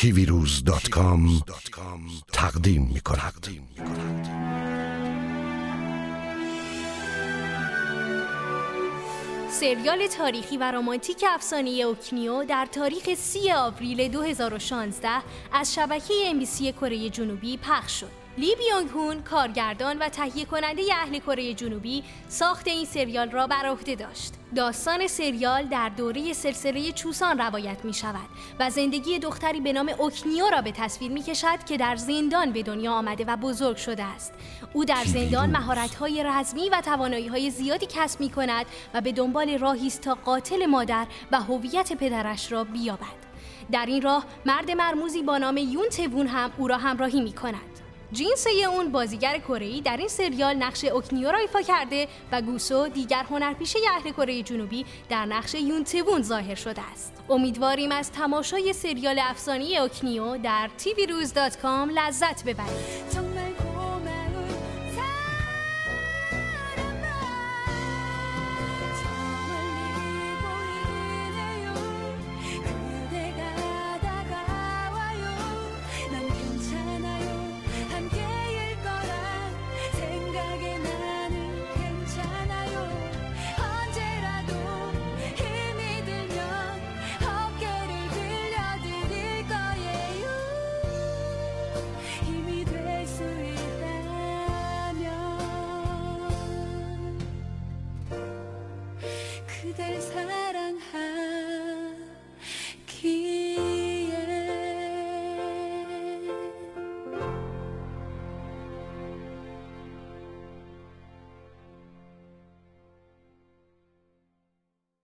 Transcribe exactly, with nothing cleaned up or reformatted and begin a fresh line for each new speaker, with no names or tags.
تیوی روز دات کام تقدیم می کند.
سریال تاریخی و رمانتیک افسانه اوکنیو در تاریخ سی آوریل دو هزار و شانزده از شبکه ام بی سی کره جنوبی پخش شد. لی بیونگ هون، کارگردان و تهیه کننده اهل کره جنوبی، ساخت این سریال را بر عهده داشت. داستان سریال در دوره سلسله چوسان روایت می شود و زندگی دختری به نام اوکنیو را به تصویر می کشد که در زندان به دنیا آمده و بزرگ شده است. او در زندان مهارت‌های رزمی و توانایی‌های زیادی کسب می کند و به دنبال راهی است تا قاتل مادر و هویت پدرش را بیابد. در این راه مرد مرموزی با نام یون توون هم او را همراهی می کند. جین سیئون، بازیگر کره‌ای، در این سریال نقش اوکنیو را ایفا کرده و گوسو، دیگر هنرپیشه اهل کره جنوبی، در نقش یون توون ظاهر شده است. امیدواریم از تماشای سریال افسانه‌ای اوکنیو در تیوی روز دات کام لذت ببرید.